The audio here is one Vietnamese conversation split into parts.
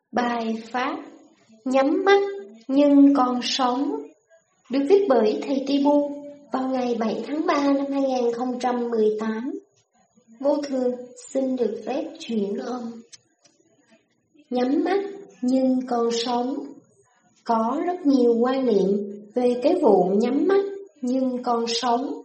Bài pháp nhắm mắt nhưng còn sống được viết bởi thầy Tibu vào ngày 7 tháng 3 năm 2018. Vô thường xin được phép chuyển âm. Nhắm mắt nhưng còn sống. Có rất nhiều quan niệm về cái vụ nhắm mắt nhưng còn sống.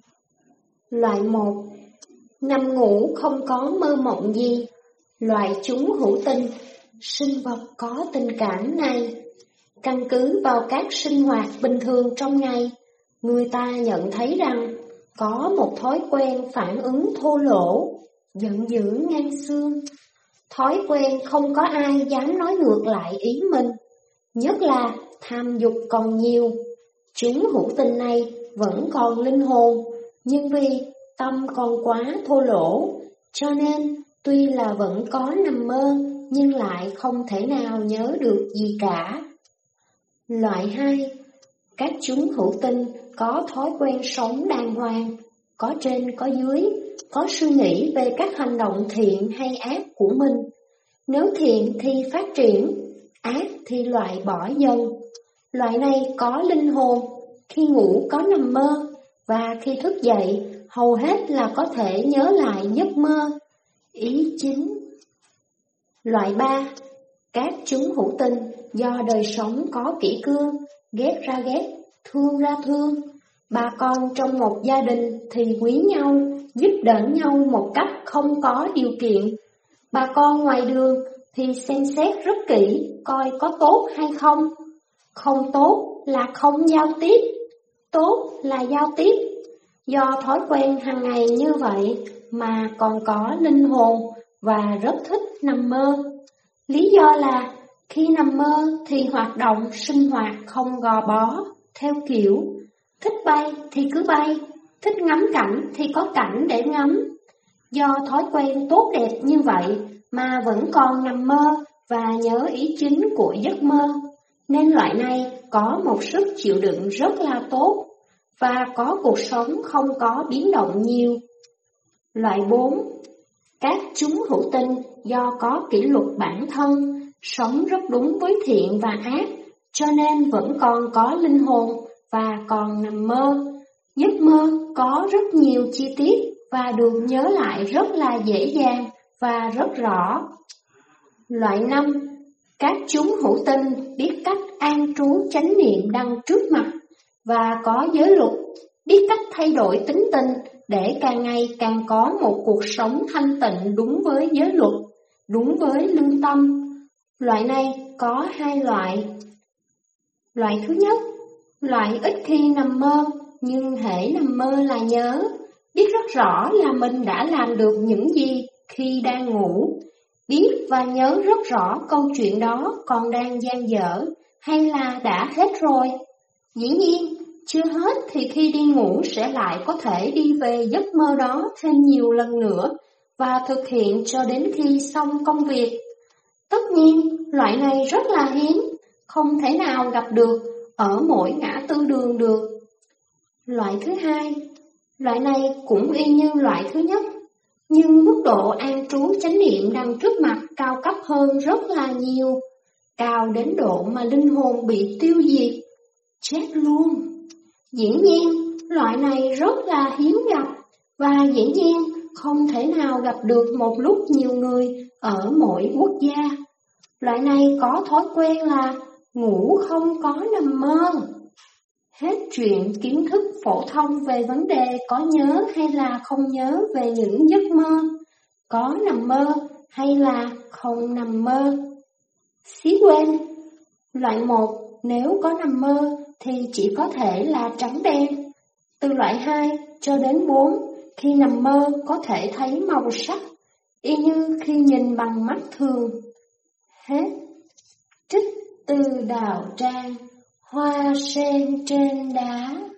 Loại 1. Nằm ngủ không có mơ mộng gì. Loại chúng hữu tình, sinh vật có tình cảm này. Căn cứ vào các sinh hoạt bình thường trong ngày, người ta nhận thấy rằng có một thói quen phản ứng thô lỗ, giận dữ ngang xương. Thói quen không có ai dám nói ngược lại ý mình, nhất là tham dục còn nhiều. Chúng hữu tình này vẫn còn linh hồn, nhưng vì tâm còn quá thô lỗ, cho nên tuy là vẫn có nằm mơ, nhưng lại không thể nào nhớ được gì cả. Loại 2. Các chúng hữu tình có thói quen sống đàng hoàng, có trên có dưới, có suy nghĩ về các hành động thiện hay ác của mình. Nếu thiện thì phát triển, ác thì loại bỏ dần. Loại này có linh hồn, khi ngủ có nằm mơ, và khi thức dậy hầu hết là có thể nhớ lại giấc mơ. Ý chính. Loại 3. Các chúng hữu tình do đời sống có kỷ cương, ghét ra ghét, thương ra thương. Bà con trong một gia đình thì quý nhau, giúp đỡ nhau một cách không có điều kiện. Bà con ngoài đường thì xem xét rất kỹ coi có tốt hay không. Không tốt là không giao tiếp, tốt là giao tiếp. Do thói quen hàng ngày như vậy mà còn có linh hồn và rất thích nằm mơ. Lý do là khi nằm mơ thì hoạt động sinh hoạt không gò bó, theo kiểu thích bay thì cứ bay, thích ngắm cảnh thì có cảnh để ngắm. Do thói quen tốt đẹp như vậy mà vẫn còn nằm mơ và nhớ ý chính của giấc mơ, nên loại này có một sức chịu đựng rất là tốt và có cuộc sống không có biến động nhiều. Loại 4. Các chúng hữu tình do có kỷ luật bản thân, sống rất đúng với thiện và ác, cho nên vẫn còn có linh hồn và còn nằm mơ. Giấc mơ có rất nhiều chi tiết và được nhớ lại rất là dễ dàng và rất rõ. Loại 5. Các chúng hữu tình biết cách an trú chánh niệm đang trước mặt và có giới luật, biết cách thay đổi tính tình để càng ngày càng có một cuộc sống thanh tịnh đúng với giới luật, đúng với lương tâm. Loại này có 2 loại. Loại thứ nhất, loại ít khi nằm mơ, nhưng hễ nằm mơ là nhớ, biết rất rõ là mình đã làm được những gì khi đang ngủ, biết và nhớ rất rõ câu chuyện đó còn đang dang dở hay là đã hết rồi. Dĩ nhiên, chưa hết thì khi đi ngủ sẽ lại có thể đi về giấc mơ đó thêm nhiều lần nữa và thực hiện cho đến khi xong công việc. Tất nhiên, loại này rất là hiếm, không thể nào gặp được ở mỗi ngã tư đường được. Loại thứ hai, loại này cũng y như loại thứ nhất, nhưng mức độ an trú chánh niệm đang trước mặt cao cấp hơn rất là nhiều, cao đến độ mà linh hồn bị tiêu diệt, chết luôn. Dĩ nhiên, loại này rất là hiếm gặp, và dĩ nhiên không thể nào gặp được một lúc nhiều người ở mỗi quốc gia. Loại này có thói quen là ngủ không có nằm mơ. Hết chuyện kiến thức phổ thông về vấn đề có nhớ hay là không nhớ về những giấc mơ, có nằm mơ hay là không nằm mơ. Xí quên. Loại 1, nếu có nằm mơ thì chỉ có thể là trắng đen. Từ loại 2 cho đến 4, khi nằm mơ có thể thấy màu sắc, y như khi nhìn bằng mắt thường. Hết. Trích từ Đạo Trang, Hoa sen trên đá.